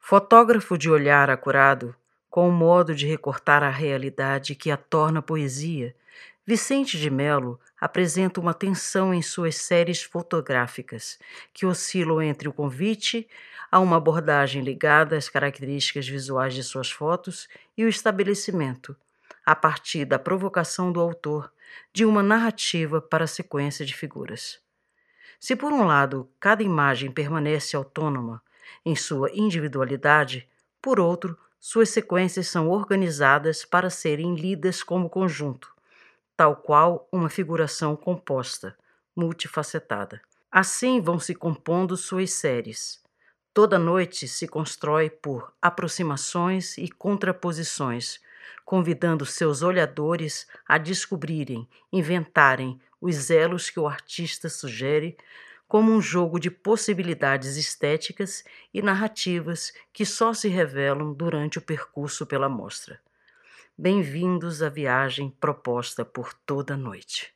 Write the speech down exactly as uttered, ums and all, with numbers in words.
Fotógrafo de olhar acurado, com um modo de recortar a realidade que a torna poesia, Vicente de Melo apresenta uma tensão em suas séries fotográficas, que oscilam entre o convite a uma abordagem ligada às características visuais de suas fotos e o estabelecimento, a partir da provocação do autor, de uma narrativa para a sequência de figuras. Se, por um lado, cada imagem permanece autônoma em sua individualidade, por outro, suas sequências são organizadas para serem lidas como conjunto, tal qual uma figuração composta, multifacetada. Assim vão se compondo suas séries. Toda noite se constrói por aproximações e contraposições, convidando seus olhadores a descobrirem, inventarem os elos que o artista sugere, como um jogo de possibilidades estéticas e narrativas que só se revelam durante o percurso pela mostra. Bem-vindos à viagem proposta por Toda Noite.